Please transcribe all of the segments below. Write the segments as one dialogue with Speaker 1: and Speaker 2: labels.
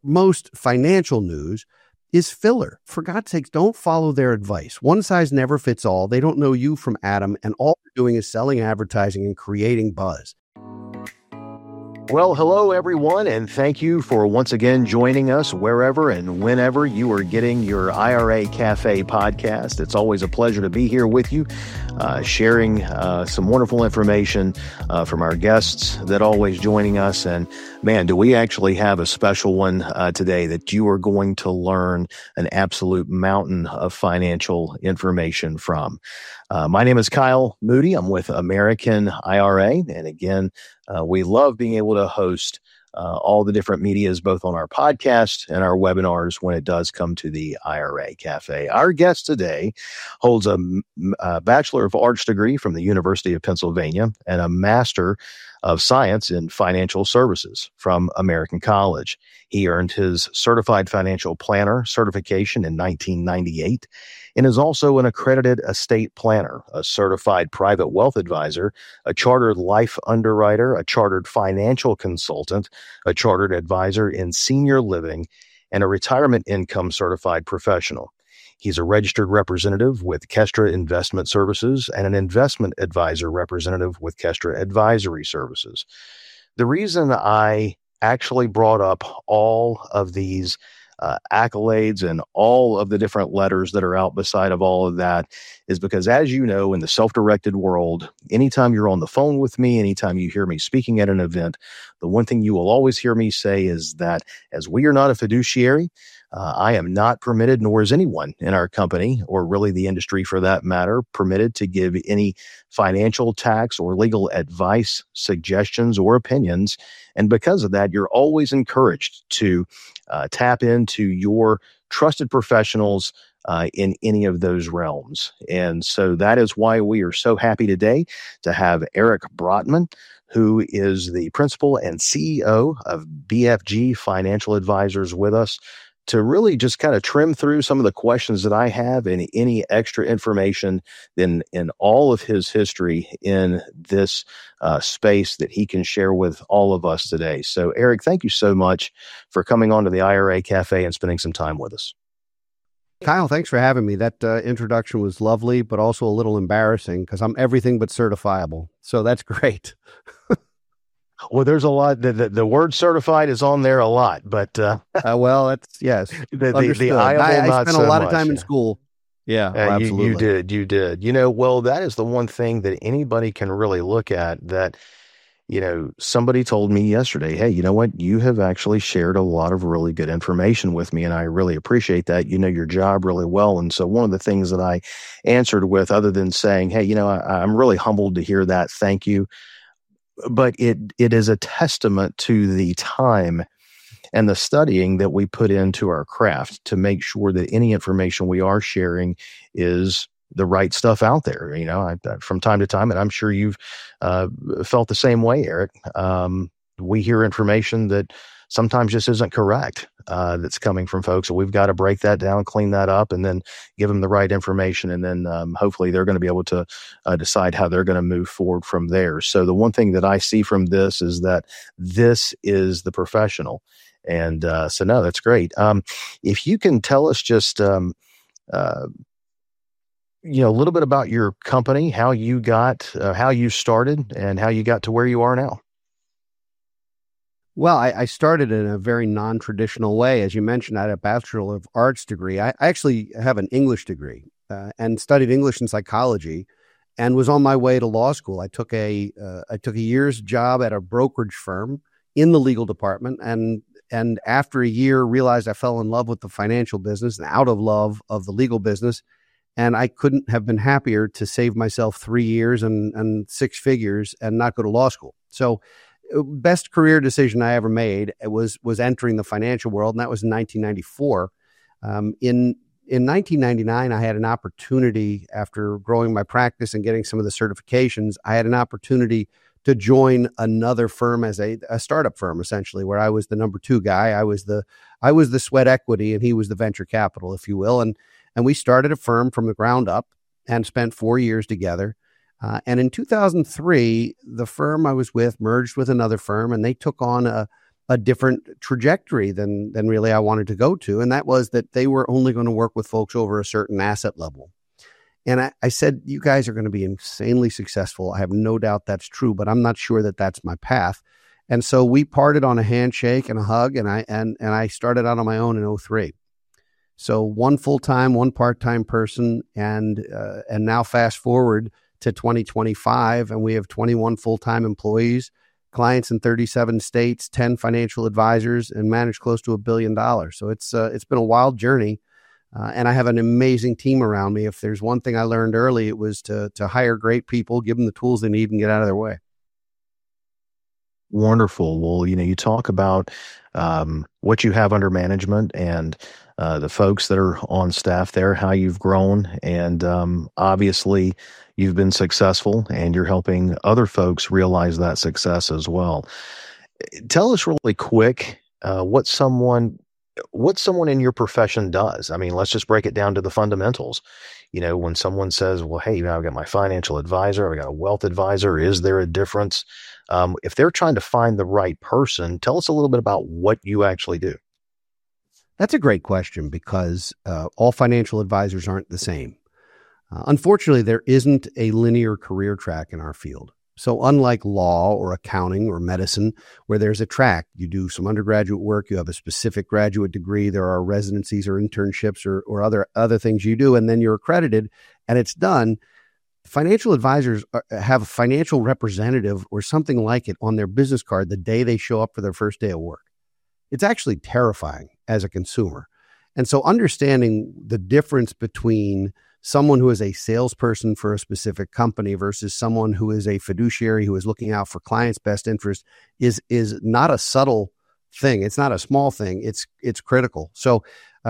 Speaker 1: most financial news is filler. For God's sakes, don't follow their advice. One size never fits all. They don't know you from Adam, and all they're doing is selling advertising and creating buzz.
Speaker 2: Well, hello, everyone, and thank you for once again joining us wherever and whenever you are getting your IRA Cafe podcast. It's always a pleasure to be here with you, sharing some wonderful information from our guests that always joining us. And man, do we actually have a special one today that you are going to learn an absolute mountain of financial information from. My name is Kyle Moody. I'm with American IRA. And again, we love being able to host all the different medias, both on our podcast and our webinars when it does come to the IRA Cafe. Our guest today holds a Bachelor of Arts degree from the University of Pennsylvania and a Master of Science in Financial Services from American College. He earned his Certified Financial Planner certification in 1998 and is also an accredited estate planner, a certified private wealth advisor, a chartered life underwriter, a chartered financial consultant, a chartered advisor in senior living, and a retirement income certified professional. He's a registered representative with Kestra Investment Services and an investment advisor representative with Kestra Advisory Services. The reason I actually brought up all of these accolades and all of the different letters that are out beside of all of that is because, as you know, in the self-directed world, anytime you're on the phone with me, anytime you hear me speaking at an event, the one thing you will always hear me say is that as we are not a fiduciary, I am not permitted, nor is anyone in our company, or really the industry for that matter, permitted to give any financial, tax, or legal advice, suggestions, or opinions. And because of that, you're always encouraged to tap into your trusted professionals in any of those realms. And so that is why we are so happy today to have Eric Brotman, who is the principal and CEO of BFG Financial Advisors, with us to really just kind of trim through some of the questions that I have and any extra information in all of his history in this space that he can share with all of us today. So, Eric, thank you so much for coming on to the IRA Cafe and spending some time with us.
Speaker 1: Kyle, thanks for having me. That introduction was lovely, but also a little embarrassing because I'm everything but certifiable. So that's great.
Speaker 2: Well, there's a lot. The word certified is on there a lot, but
Speaker 1: well, that's yes.
Speaker 2: The I
Speaker 1: spent a lot of time in school. Yeah,
Speaker 2: absolutely. You did. Well, that is the one thing that anybody can really look at. That somebody told me yesterday, hey, you know what? You have actually shared a lot of really good information with me, and I really appreciate that. You know your job really well, and so one of the things that I answered with, other than saying, hey, I'm really humbled to hear that. Thank you. But it is a testament to the time and the studying that we put into our craft to make sure that any information we are sharing is the right stuff out there. From time to time, and I'm sure you've felt the same way, Eric. We hear information that sometimes just isn't correct that's coming from folks. So we've got to break that down, clean that up, and then give them the right information. And then hopefully they're going to be able to decide how they're going to move forward from there. So the one thing that I see from this is that this is the professional. And so, no, that's great. If you can tell us just, a little bit about your company, how you started and how you got to where you are now.
Speaker 1: Well, I started in a very non-traditional way. As you mentioned, I had a Bachelor of Arts degree. I actually have an English degree and studied English and psychology and was on my way to law school. I took a year's job at a brokerage firm in the legal department. And after a year, realized I fell in love with the financial business and out of love of the legal business. And I couldn't have been happier to save myself 3 years and six figures and not go to law school. So best career decision I ever made was entering the financial world, and that was in 1994. In 1999, I had an opportunity, after growing my practice and getting some of the certifications, I had an opportunity to join another firm as a startup firm, essentially, where I was the number two guy. I was the sweat equity, and he was the venture capital, if you will. And we started a firm from the ground up and spent 4 years together. And in 2003, the firm I was with merged with another firm, and they took on a different trajectory than really I wanted to go to. And that was that they were only going to work with folks over a certain asset level. And I said, you guys are going to be insanely successful. I have no doubt that's true, but I'm not sure that that's my path. And so we parted on a handshake and a hug, and I started out on my own in 2003. So one full-time, one part-time person, and now fast forward to 2025, and we have 21 full-time employees, clients in 37 states, 10 financial advisors, and manage close to $1 billion. So it's been a wild journey. And I have an amazing team around me. If there's one thing I learned early, it was to hire great people, give them the tools they need, and get out of their way.
Speaker 2: Wonderful. Well, you talk about what you have under management and the folks that are on staff there, how you've grown, and obviously you've been successful and you're helping other folks realize that success as well. Tell us really quick what someone in your profession does. I mean, let's just break it down to the fundamentals. When someone says, well, hey, I've got my financial advisor, I've got a wealth advisor, is there a difference? If they're trying to find the right person, tell us a little bit about what you actually do.
Speaker 1: That's a great question, because all financial advisors aren't the same. Unfortunately, there isn't a linear career track in our field. So unlike law or accounting or medicine, where there's a track, you do some undergraduate work, you have a specific graduate degree, there are residencies or internships or other things you do, and then you're accredited and it's done. Financial advisors have a financial representative or something like it on their business card the day they show up for their first day of work. It's actually terrifying as a consumer. And so understanding the difference between someone who is a salesperson for a specific company versus someone who is a fiduciary who is looking out for clients' best interest is not a subtle thing. It's not a small thing. It's critical. So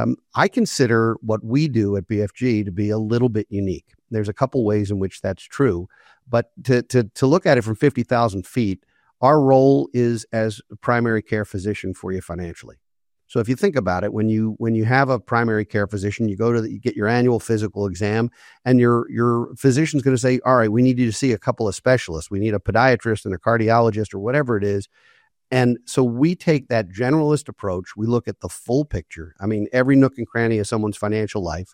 Speaker 1: I consider what we do at BFG to be a little bit unique. There's a couple ways in which that's true, but to look at it from 50,000 feet, our role is as a primary care physician for you financially. So if you think about it, when you have a primary care physician, you get your annual physical exam, and your physician's going to say, all right, we need you to see a couple of specialists. We need a podiatrist and a cardiologist or whatever it is. And so we take that generalist approach. We look at the full picture. I mean, every nook and cranny of someone's financial life.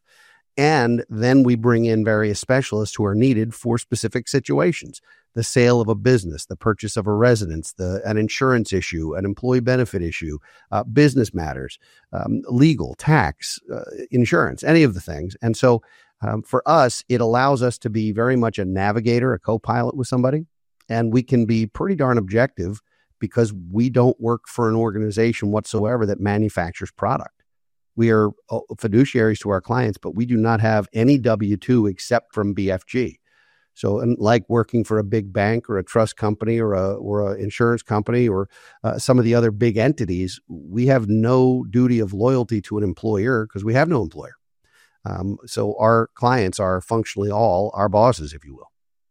Speaker 1: And then we bring in various specialists who are needed for specific situations. The sale of a business, the purchase of a residence, an insurance issue, an employee benefit issue, business matters, legal, tax, insurance, any of the things. And so for us, it allows us to be very much a navigator, a co-pilot with somebody. And we can be pretty darn objective because we don't work for an organization whatsoever that manufactures product. We are fiduciaries to our clients, but we do not have any W-2 except from BFG. So unlike working for a big bank or a trust company or a insurance company or some of the other big entities, we have no duty of loyalty to an employer because we have no employer. So our clients are functionally all our bosses, if you will.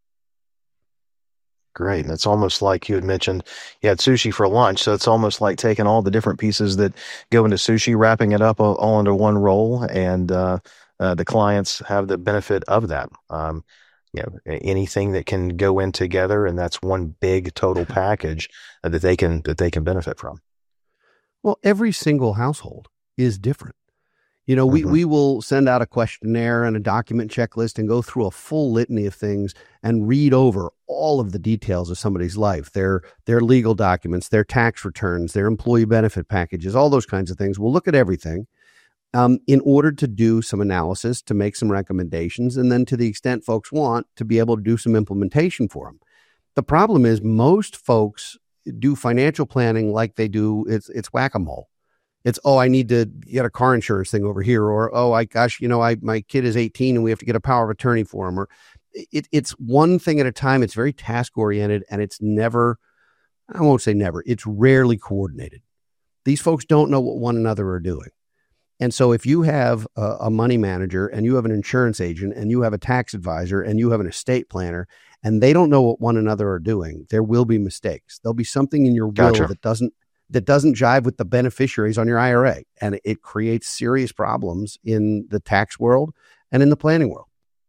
Speaker 2: Great. And it's almost like you had mentioned you had sushi for lunch. So it's almost like taking all the different pieces that go into sushi, wrapping it up all into one roll, and the clients have the benefit of that. Anything that can go in together, and that's one big total package that they can benefit from.
Speaker 1: Well, every single household is different. We will send out a questionnaire and a document checklist and go through a full litany of things and read over all of the details of somebody's life, their legal documents, their tax returns, their employee benefit packages, all those kinds of things. We'll look at everything in order to do some analysis, to make some recommendations, and then to the extent folks want, to be able to do some implementation for them. The problem is most folks do financial planning like they do, it's whack-a-mole. It's, I need to get a car insurance thing over here. Or, my kid is 18 and we have to get a power of attorney for him. Or it's one thing at a time. It's very task oriented, and it's never, I won't say never, it's rarely coordinated. These folks don't know what one another are doing. And so if you have a money manager and you have an insurance agent and you have a tax advisor and you have an estate planner and they don't know what one another are doing, there will be mistakes. There'll be something in your will that doesn't jive with the beneficiaries on your IRA. And it creates serious problems in the tax world and in the planning world.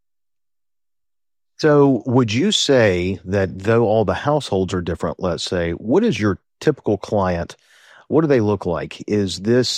Speaker 2: So would you say that though all the households are different, let's say, what is your typical client what do they look like? Is this,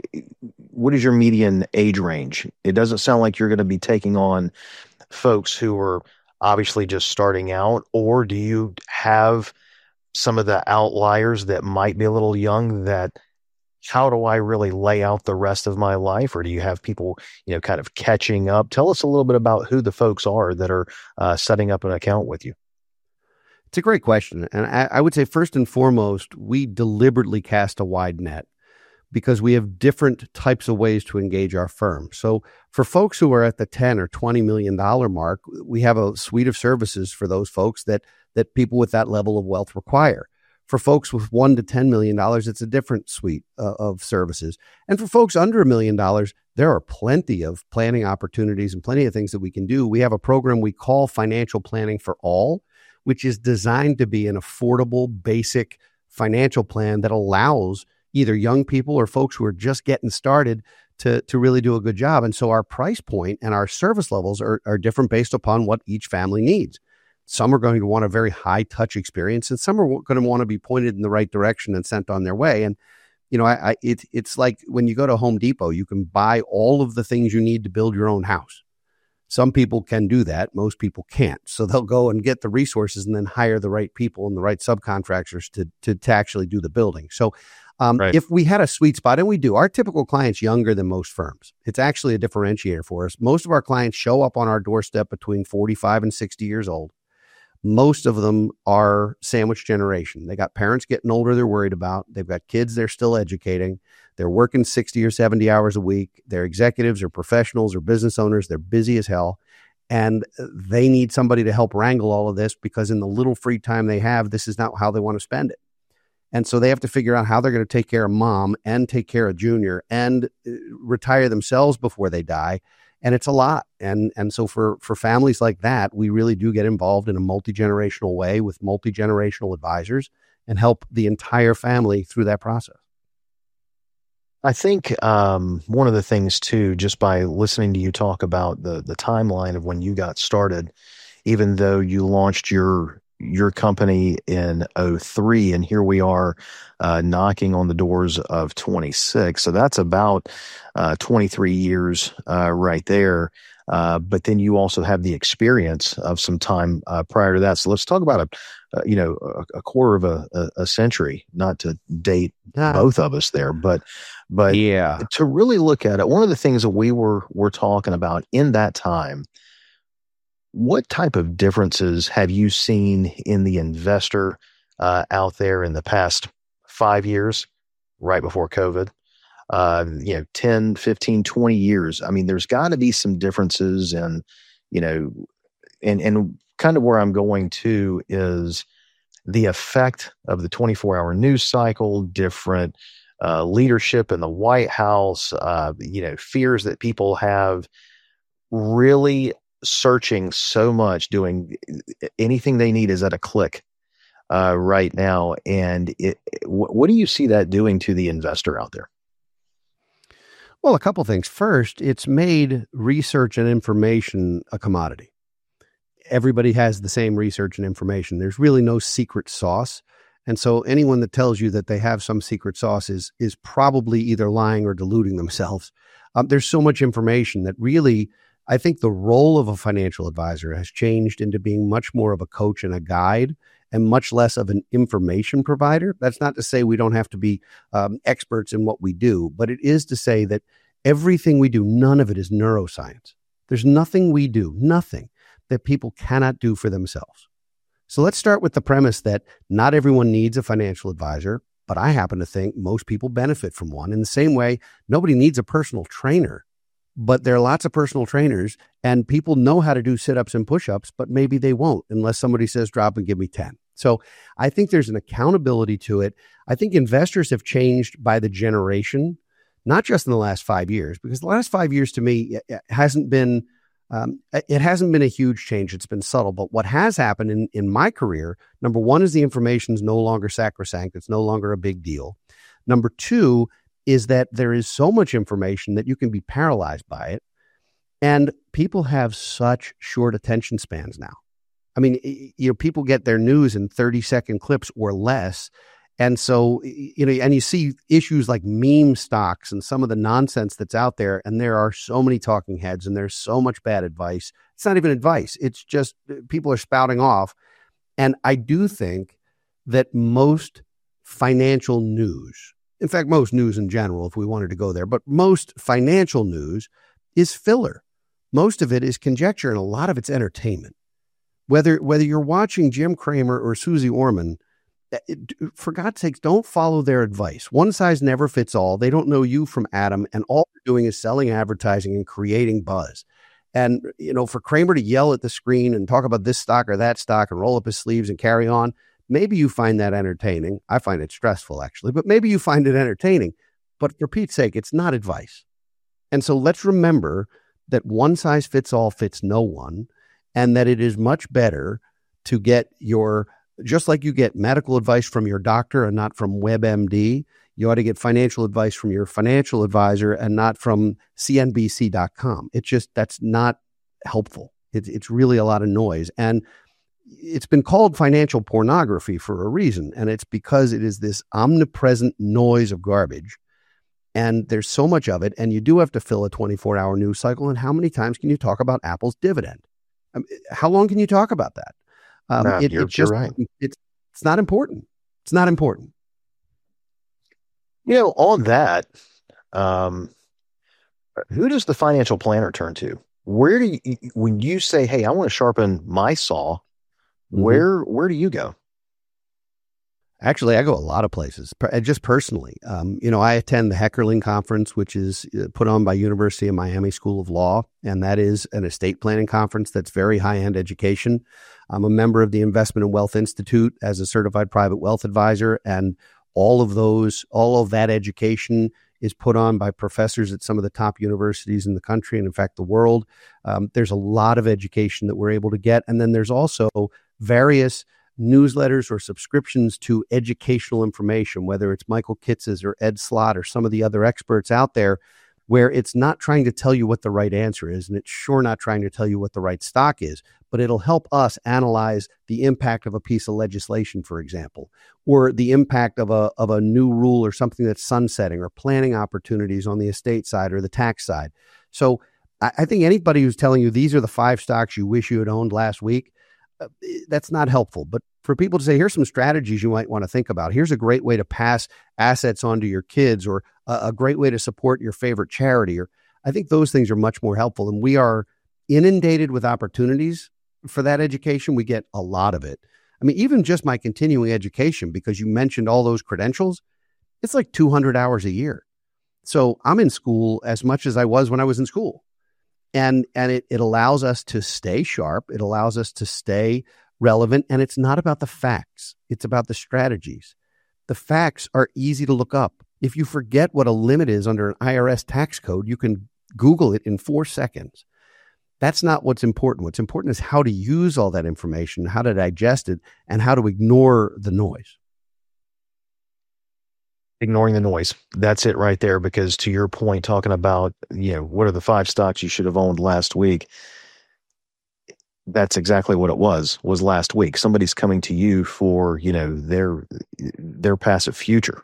Speaker 2: what is your median age range? It doesn't sound like you're going to be taking on folks who are obviously just starting out, or do you have some of the outliers that might be a little young that how do I really lay out the rest of my life? Or do you have people, kind of catching up? Tell us a little bit about who the folks are that are setting up an account with you.
Speaker 1: It's a great question. And I would say first and foremost, we deliberately cast a wide net because we have different types of ways to engage our firm. So for folks who are at the $10 or $20 million mark, we have a suite of services for those folks that people with that level of wealth require. For folks with $1 to $10 million, it's a different suite of services. And for folks under $1 million, there are plenty of planning opportunities and plenty of things that we can do. We have a program we call Financial Planning for All, which is designed to be an affordable, basic financial plan that allows either young people or folks who are just getting started to really do a good job. And so our price point and our service levels are different based upon what each family needs. Some are going to want a very high touch experience, and some are going to want to be pointed in the right direction and sent on their way. And, it's like when you go to Home Depot, you can buy all of the things you need to build your own house. Some people can do that. Most people can't. So they'll go and get the resources and then hire the right people and the right subcontractors to actually do the building. So right. If we had a sweet spot, and we do, our typical client's younger than most firms. It's actually a differentiator for us. Most of our clients show up on our doorstep between 45 and 60 years old. Most of them are sandwich generation. They got parents getting older they're worried about. They've got kids they're still educating. They're working 60 or 70 hours a week. They're executives or professionals or business owners. They're busy as hell. And they need somebody to help wrangle all of this because in the little free time they have, this is not how they want to spend it. And so they have to figure out how they're going to take care of mom and take care of Junior and retire themselves before they die. And it's a lot. And so for families like that, we really do get involved in a multi-generational way with multi-generational advisors and help the entire family through that process.
Speaker 2: I think one of the things too, just by listening to you talk about the timeline of when you got started, even though you launched your company in 2003, and here we are knocking on the doors of 26. So that's about 23 years right there. But then you also have the experience of some time prior to that. So let's talk about a quarter of a century, not to date both of us there, but yeah, to really look at it. One of the things that we're talking about in that time, what type of differences have you seen in the investor out there in the past 5 years, right before COVID? 10, 15, 20 years. I mean, there's got to be some differences and kind of where I'm going to is the effect of the 24-hour news cycle, different leadership in the White House, fears that people have, really searching so much, doing anything they need is at a click right now. And what do you see that doing to the investor out there?
Speaker 1: Well, a couple things. First, it's made research and information a commodity. Everybody has the same research and information. There's really no secret sauce. And so anyone that tells you that they have some secret sauce is probably either lying or deluding themselves. There's so much information that really, I think the role of a financial advisor has changed into being much more of a coach and a guide and much less of an information provider. That's not to say we don't have to be experts in what we do, but it is to say that everything we do, none of it is neuroscience. There's nothing we do, nothing that people cannot do for themselves. So let's start with the premise that not everyone needs a financial advisor, but I happen to think most people benefit from one. In the same way, nobody needs a personal trainer, but there are lots of personal trainers and people know how to do sit-ups and push-ups, but maybe they won't unless somebody says, drop and give me 10. So I think there's an accountability to it. I think investors have changed by the generation, not just in the last 5 years, because the last 5 years to me it hasn't been a huge change. It's been subtle. But what has happened in my career, number one is the information is no longer sacrosanct. It's no longer a big deal. Number two is that there is so much information that you can be paralyzed by it. And people have such short attention spans now. I mean, people get their news in 30-second clips or less. And so, and you see issues like meme stocks and some of the nonsense that's out there. And there are so many talking heads and there's so much bad advice. It's not even advice. It's just people are spouting off. And I do think that most financial news, in fact, most news in general, if we wanted to go there, but most financial news is filler. Most of it is conjecture and a lot of it's entertainment. Whether you're watching Jim Cramer or Susie Orman, for God's sakes, don't follow their advice. One size never fits all. They don't know you from Adam, and all they're doing is selling advertising and creating buzz. And, for Cramer to yell at the screen and talk about this stock or that stock and roll up his sleeves and carry on, maybe you find that entertaining. I find it stressful, actually, but maybe you find it entertaining. But for Pete's sake, it's not advice. And so let's remember that one size fits all fits no one, and that it is much better to get just like you get medical advice from your doctor and not from WebMD, you ought to get financial advice from your financial advisor and not from CNBC.com. That's not helpful. It's really a lot of noise. And it's been called financial pornography for a reason. And it's because it is this omnipresent noise of garbage. And there's so much of it. And you do have to fill a 24-hour news cycle. And how many times can you talk about Apple's dividend? How long can you talk about that?
Speaker 2: You're right.
Speaker 1: It's not important. It's not important.
Speaker 2: On that, who does the financial planner turn to? Where do you, when you say, hey, I want to sharpen my saw, where do you go?
Speaker 1: Actually, I go a lot of places, just personally. I attend the Heckerling Conference, which is put on by University of Miami School of Law, and that is an estate planning conference that's very high-end education. I'm a member of the Investment and Wealth Institute as a certified private wealth advisor, and all of that education is put on by professors at some of the top universities in the country and, in fact, the world. There's a lot of education that we're able to get, and then there's also various newsletters or subscriptions to educational information, whether it's Michael Kitz's or Ed Slott or some of the other experts out there, where it's not trying to tell you what the right answer is, and it's sure not trying to tell you what the right stock is, but it'll help us analyze the impact of a piece of legislation, for example, or the impact of a new rule or something that's sunsetting, or planning opportunities on the estate side or the tax side. So I think anybody who's telling you these are the 5 stocks you wish you had owned last week, that's not helpful. But for people to say, here's some strategies you might want to think about. Here's a great way to pass assets on to your kids, or a great way to support your favorite charity. Or I think those things are much more helpful. And we are inundated with opportunities for that education. We get a lot of it. I mean, even just my continuing education, because you mentioned all those credentials, it's like 200 hours a year. So I'm in school as much as I was when I was in school. And it allows us to stay sharp. It allows us to stay relevant. And it's not about the facts. It's about the strategies. The facts are easy to look up. If you forget what a limit is under an IRS tax code, you can Google it in 4 seconds. That's not what's important. What's important is how to use all that information, how to digest it, and how to ignore the noise.
Speaker 2: Ignoring the noise. That's it right there. Because to your point, talking about, what are the 5 stocks you should have owned last week? That's exactly what it was last week. Somebody's coming to you for, their passive future,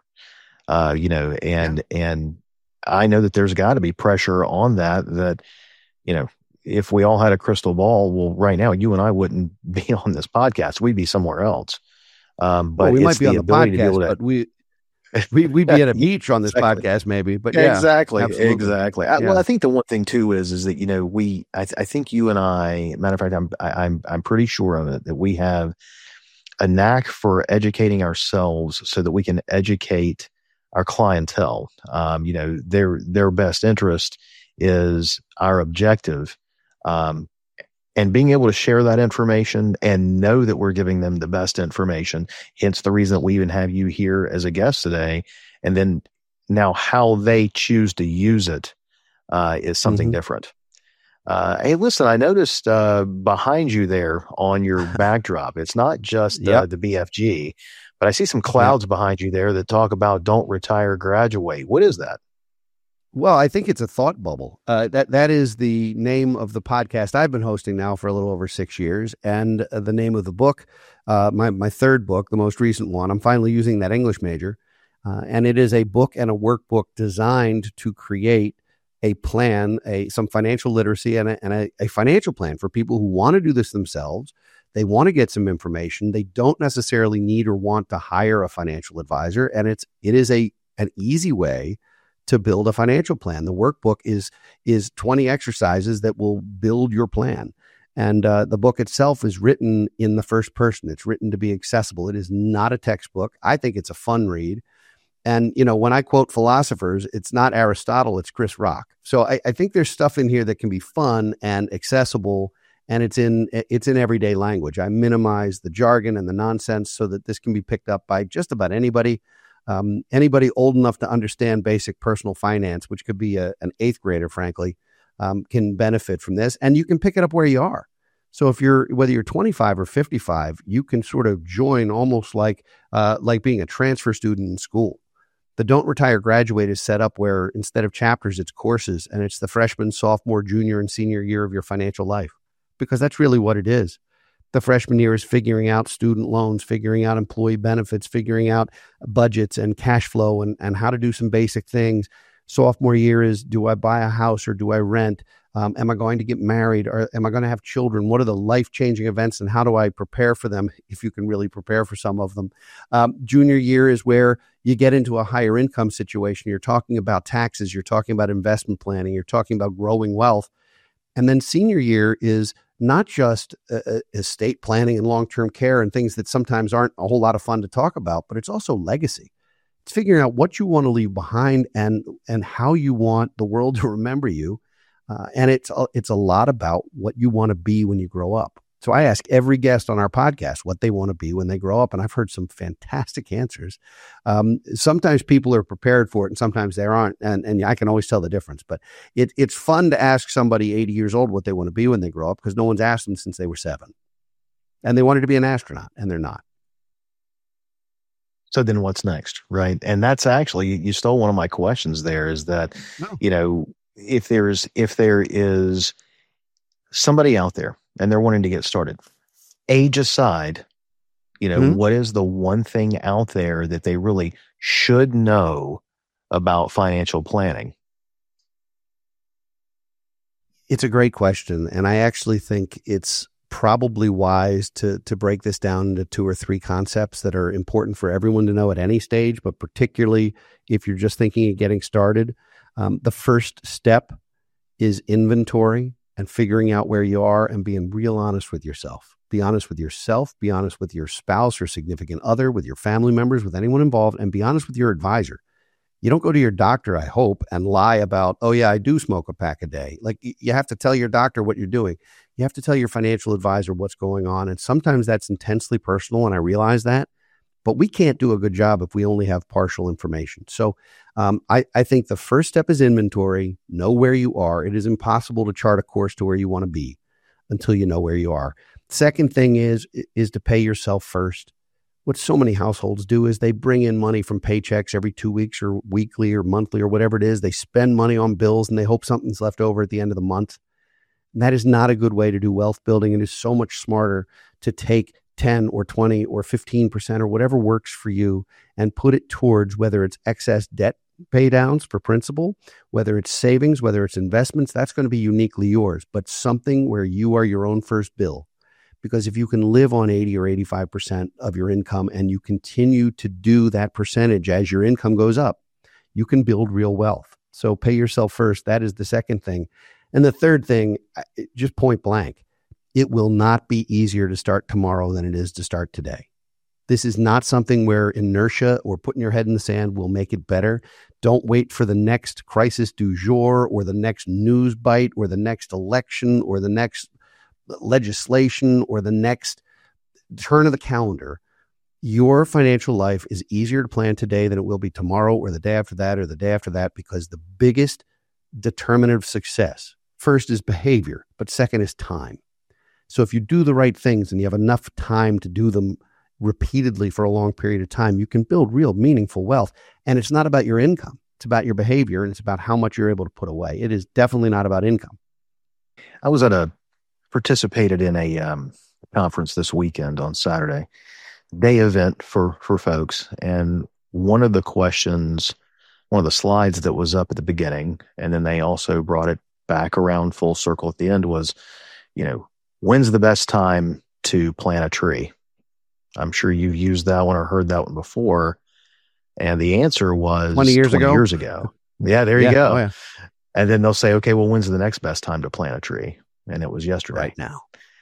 Speaker 2: and I know that there's got to be pressure on that, if we all had a crystal ball, well, right now, you and I wouldn't be on this podcast. We'd be somewhere else. But
Speaker 1: we might be on the podcast, but we'd be at a beach on this podcast, maybe. But yeah,
Speaker 2: exactly.
Speaker 1: Yeah.
Speaker 2: Well, I think the one thing too is that I think you and I, matter of fact, I'm pretty sure of it, that we have a knack for educating ourselves so that we can educate our clientele. Their best interest is our objective, and being able to share that information and know that we're giving them the best information, hence the reason that we even have you here as a guest today. And then now how they choose to use it is something different. Hey, listen, I noticed behind you there on your backdrop, it's not just the BFG, but I see some clouds behind you there that talk about don't retire, graduate. What is that?
Speaker 1: Well, I think it's a thought bubble. That is the name of the podcast I've been hosting now for a little over 6 years, and the name of the book, my third book, the most recent one. I'm finally using that English major, and it is a book and a workbook designed to create a plan, some financial literacy, and a financial plan for people who want to do this themselves. They want to get some information. They don't necessarily need or want to hire a financial advisor, and it is an easy way to build a financial plan. The workbook is 20 exercises that will build your plan. And the book itself is written in the first person. It's written to be accessible. It is not a textbook. I think it's a fun read. And, when I quote philosophers, it's not Aristotle, it's Chris Rock. So I think there's stuff in here that can be fun and accessible, and it's in everyday language. I minimize the jargon and the nonsense so that this can be picked up by just about anybody. Anybody old enough to understand basic personal finance, which could be an eighth grader, frankly, can benefit from this. And you can pick it up where you are. So whether you're 25 or 55, you can sort of join almost like being a transfer student in school. The Don't Retire Graduate is set up where instead of chapters, it's courses, and it's the freshman, sophomore, junior, and senior year of your financial life, because that's really what it is. The freshman year is figuring out student loans, figuring out employee benefits, figuring out budgets and cash flow and how to do some basic things. Sophomore year is, do I buy a house or do I rent? Am I going to get married or am I going to have children? What are the life-changing events and how do I prepare for them, if you can really prepare for some of them? Junior year is where you get into a higher income situation. You're talking about taxes. You're talking about investment planning. You're talking about growing wealth. And then senior year is not just estate planning and long-term care and things that sometimes aren't a whole lot of fun to talk about, but it's also legacy. It's figuring out what you want to leave behind and how you want the world to remember you. And it's a lot about what you want to be when you grow up. So I ask every guest on our podcast what they want to be when they grow up, and I've heard some fantastic answers. Sometimes people are prepared for it, and sometimes they aren't, and I can always tell the difference. But it's fun to ask somebody 80 years old what they want to be when they grow up, because no one's asked them since they were 7. And they wanted to be an astronaut, and they're not.
Speaker 2: So then what's next, right? And that's actually, you stole one of my questions there, is that, if there is somebody out there and they're wanting to get started, age aside, what is the one thing out there that they really should know about financial planning?
Speaker 1: It's a great question. And I actually think it's probably wise to break this down into 2 or 3 concepts that are important for everyone to know at any stage, but particularly if you're just thinking of getting started. The first step is inventory and figuring out where you are and being real honest with yourself. Be honest with yourself, be honest with your spouse or significant other, with your family members, with anyone involved, and be honest with your advisor. You don't go to your doctor, I hope, and lie about, oh yeah, I do smoke a pack a day. Like, you have to tell your doctor what you're doing. You have to tell your financial advisor what's going on. And sometimes that's intensely personal, and I realize that. But we can't do a good job if we only have partial information. So I think the first step is inventory. Know where you are. It is impossible to chart a course to where you want to be until you know where you are. Second thing is to pay yourself first. What so many households do is they bring in money from paychecks every 2 weeks or weekly or monthly or whatever it is. They spend money on bills and they hope something's left over at the end of the month. And that is not a good way to do wealth building. It is so much smarter to take 10 or 20 or 15% or whatever works for you and put it towards, whether it's excess debt pay downs for principal, whether it's savings, whether it's investments, that's going to be uniquely yours, but something where you are your own first bill. Because if you can live on 80 or 85% of your income and you continue to do that percentage as your income goes up, you can build real wealth. So pay yourself first. That is the second thing. And the third thing, just point blank, it will not be easier to start tomorrow than it is to start today. This is not something where inertia or putting your head in the sand will make it better. Don't wait for the next crisis du jour or the next news bite or the next election or the next legislation or the next turn of the calendar. Your financial life is easier to plan today than it will be tomorrow or the day after that or the day after that, because the biggest determinant of success, first is behavior, but second is time. So if you do the right things and you have enough time to do them repeatedly for a long period of time, you can build real meaningful wealth. And it's not about your income. It's about your behavior, and it's about how much you're able to put away. It is definitely not about income.
Speaker 2: I was participated in a conference this weekend on Saturday, day event for folks. And one of the slides that was up at the beginning, and then they also brought it back around full circle at the end, was, when's the best time to plant a tree? I'm sure you've used that one or heard that one before. And the answer was
Speaker 1: 20 years
Speaker 2: ago. Yeah, there you go.
Speaker 1: Oh, yeah.
Speaker 2: And then they'll say, okay, well, when's the next best time to plant a tree? And it was yesterday.
Speaker 1: Right now.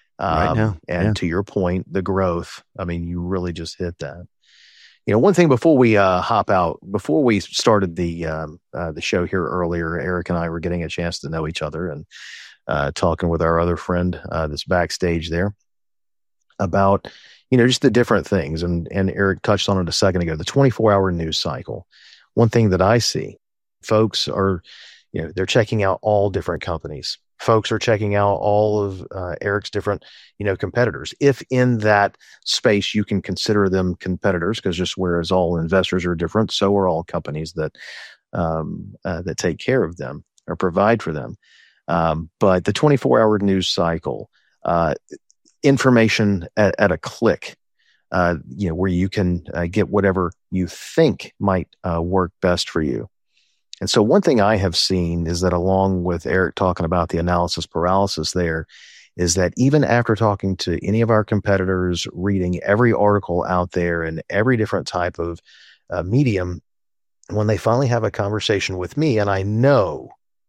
Speaker 2: And to your point, the growth, you really just hit that. One thing before we hop out, before we started the show here earlier, Eric and I were getting a chance to know each other and talking with our other friend that's backstage there about, just the different things. And Eric touched on it a second ago, the 24-hour news cycle. One thing that I see, folks are, they're checking out all different companies. Folks are checking out all of Eric's different, competitors. If in that space you can consider them competitors, because just whereas all investors are different, so are all companies that take care of them or provide for them. But the 24-hour news cycle, information at a click, where you can get whatever you think might work best for you. And so one thing I have seen is that, along with Eric talking about the analysis paralysis there, is that even after talking to any of our competitors, reading every article out there and every different type of medium, when they finally have a conversation with me, and I know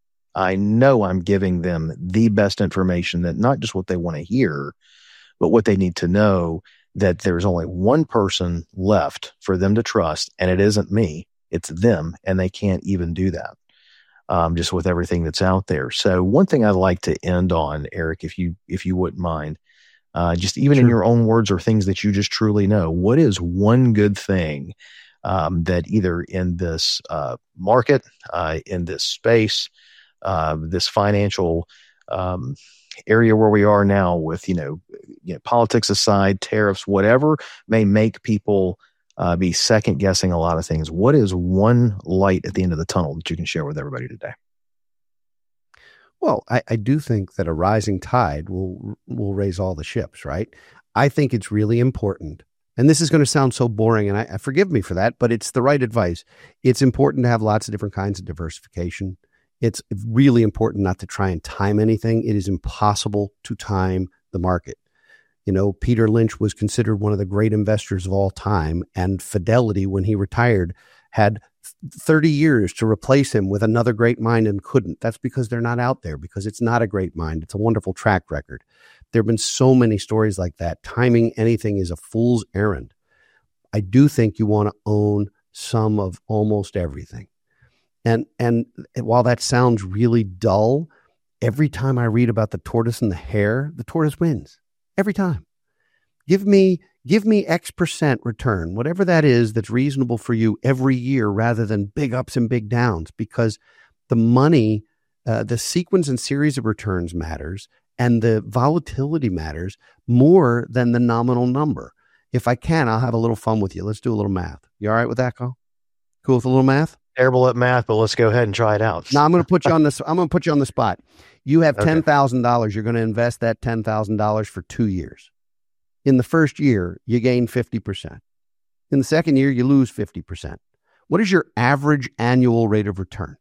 Speaker 2: I'm giving them the best information, that not just what they want to hear, but what they need to know, that there's only one person left for them to trust, and it isn't me. It's them, and they can't even do that, just with everything that's out there. So one thing I'd like to end on, Eric, if you wouldn't mind, just even in your own words or things that you just truly know, what is one good thing that either in this market, in this space, this financial area where we are now, with politics aside, tariffs, whatever may make people be second guessing a lot of things, what is one light at the end of the tunnel that you can share with everybody today?
Speaker 1: Well, I do think that a rising tide will raise all the ships, right? I think it's really important, and this is going to sound so boring, and I forgive me for that, but it's the right advice. It's important to have lots of different kinds of diversification. It's really important not to try and time anything. It is impossible to time the market. Peter Lynch was considered one of the great investors of all time, and Fidelity, when he retired, had 30 years to replace him with another great mind and couldn't. That's because they're not out there, because it's not a great mind. It's a wonderful track record. There have been so many stories like that. Timing anything is a fool's errand. I do think you want to own some of almost everything. And while that sounds really dull, every time I read about the tortoise and the hare, the tortoise wins. Every time. Give me X% return, whatever that is that's reasonable for you every year, rather than big ups and big downs, because the money, the sequence and series of returns matters, and the volatility matters more than the nominal number. If I can, I'll have a little fun with you. Let's do a little math. You all right with that, Cole? Cool with a little math?
Speaker 2: Terrible at math, but let's go ahead and try it out.
Speaker 1: Now I'm going to put you on this. I'm going to put you on the spot. You have $10,000. You're going to invest that $10,000 for 2 years. In the first year, you gain 50%. In the second year, you lose 50%. What is your average annual rate of return?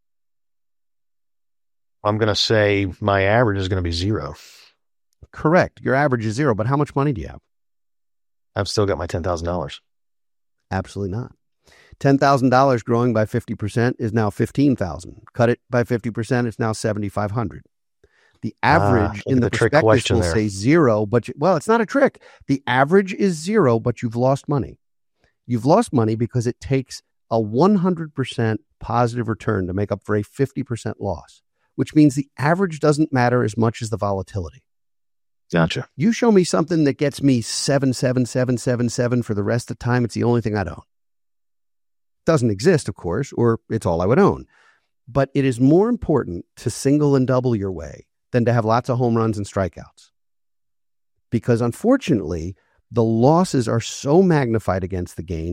Speaker 2: I'm going to say my average is going to be 0.
Speaker 1: Correct. Your average is 0, but how much money do you have?
Speaker 2: I've still got my $10,000.
Speaker 1: Absolutely not. $10,000 growing by 50% is now $15,000. Cut it by 50%, it's now $7,500. The average in the prospectus will say 0, but it's not a trick. The average is 0, but you've lost money. You've lost money because it takes a 100% positive return to make up for a 50% loss, which means the average doesn't matter as much as the volatility.
Speaker 2: Gotcha.
Speaker 1: You show me something that gets me 77777 for the rest of the time, it's the only thing I'd own. Doesn't exist, of course, or it's all I would own. But it is more important to single and double your way than to have lots of home runs and strikeouts. Because unfortunately, the losses are so magnified against the gains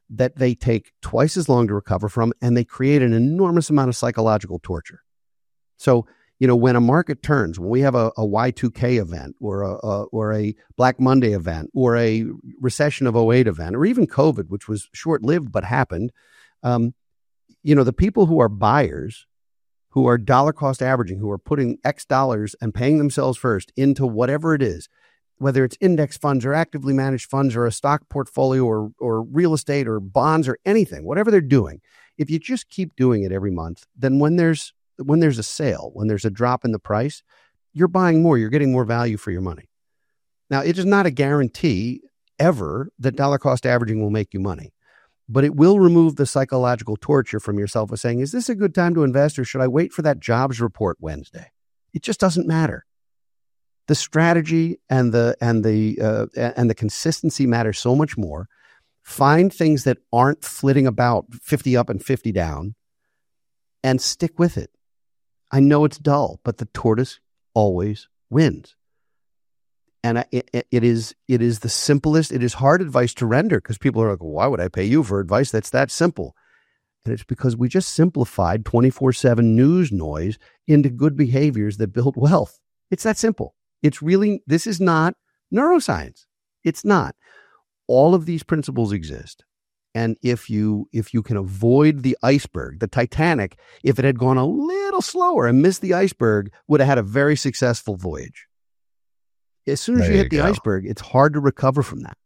Speaker 1: that they take twice as long to recover from, and they create an enormous amount of psychological torture. So, when a market turns, when we have a Y2K event or a Black Monday event or a recession of 08 event, or even COVID, which was short-lived but happened, the people who are buyers, who are dollar cost averaging, who are putting X dollars and paying themselves first into whatever it is, whether it's index funds or actively managed funds or a stock portfolio or real estate or bonds or anything, whatever they're doing, if you just keep doing it every month, then when there's a sale, when there's a drop in the price, you're buying more, you're getting more value for your money. Now, it is not a guarantee ever that dollar cost averaging will make you money, but it will remove the psychological torture from yourself of saying, is this a good time to invest or should I wait for that jobs report Wednesday? It just doesn't matter. The strategy and the consistency matter so much more. Find things that aren't flitting about 50 up and 50 down and stick with it. I know it's dull, but the tortoise always wins. And it is the simplest. It is hard advice to render because people are like, why would I pay you for advice that's that simple? And it's because we just simplified 24/7 news noise into good behaviors that build wealth. It's that simple. This is not neuroscience. It's not. All of these principles exist. And if you can avoid the iceberg, the Titanic, if it had gone a little slower and missed the iceberg, would have had a very successful voyage. As soon as you hit the iceberg, it's hard to recover from that.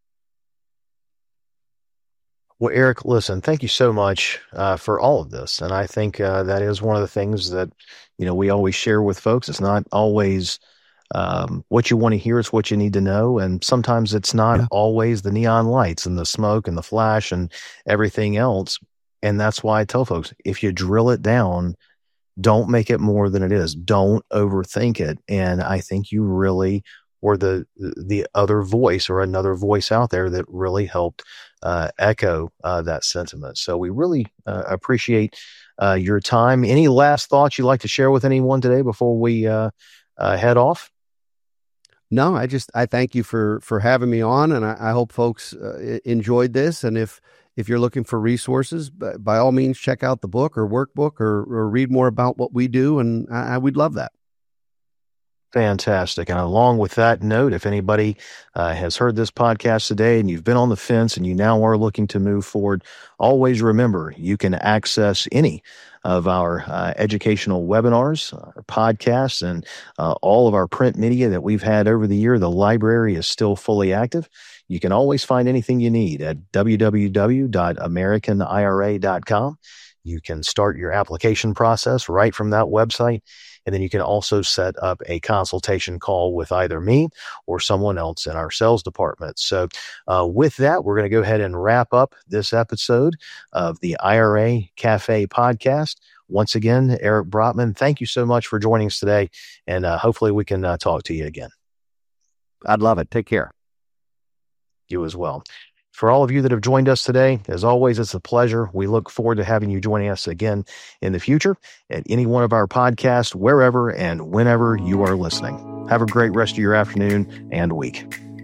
Speaker 2: Well, Eric, listen, thank you so much for all of this. And I think that is one of the things that, we always share with folks. It's not always what you want to hear, it's what you need to know. And sometimes it's not always the neon lights and the smoke and the flash and everything else. And that's why I tell folks, if you drill it down, don't make it more than it is. Don't overthink it. And I think you really were the other voice or another voice out there that really helped echo that sentiment. So we really appreciate your time. Any last thoughts you'd like to share with anyone today before we head off?
Speaker 1: No, I thank you for having me on, and I hope folks enjoyed this. And if you're looking for resources, by all means, check out the book or workbook or read more about what we do, and we'd love that.
Speaker 2: Fantastic. And along with that note, if anybody has heard this podcast today and you've been on the fence and you now are looking to move forward, always remember you can access any of our educational webinars, our podcasts, and all of our print media that we've had over the year. The library is still fully active. You can always find anything you need at www.americanira.com. You can start your application process right from that website. And then you can also set up a consultation call with either me or someone else in our sales department. So with that, we're going to go ahead and wrap up this episode of the IRA Cafe podcast. Once again, Eric Brotman, thank you so much for joining us today. And hopefully we can talk to you again.
Speaker 1: I'd love it. Take care.
Speaker 2: You as well. For all of you that have joined us today, as always, it's a pleasure. We look forward to having you joining us again in the future at any one of our podcasts, wherever and whenever you are listening. Have a great rest of your afternoon and week.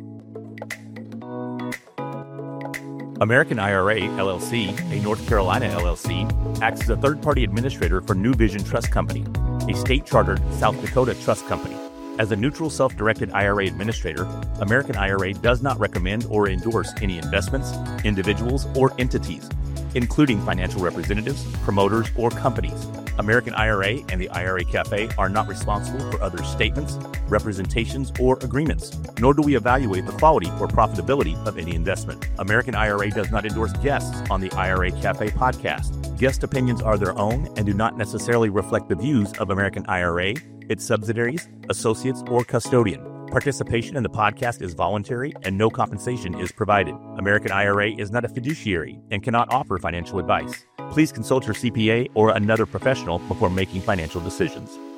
Speaker 3: American IRA, LLC, a North Carolina LLC, acts as a third-party administrator for New Vision Trust Company, a state-chartered South Dakota trust company. As a neutral self-directed IRA administrator, American IRA does not recommend or endorse any investments, individuals, or entities, including financial representatives, promoters, or companies. American IRA and the IRA Cafe are not responsible for other statements, representations, or agreements, nor do we evaluate the quality or profitability of any investment. American IRA does not endorse guests on the IRA Cafe podcast. Guest opinions are their own and do not necessarily reflect the views of American IRA, its subsidiaries, associates, or custodian. Participation in the podcast is voluntary and no compensation is provided. American IRA is not a fiduciary and cannot offer financial advice. Please consult your CPA or another professional before making financial decisions.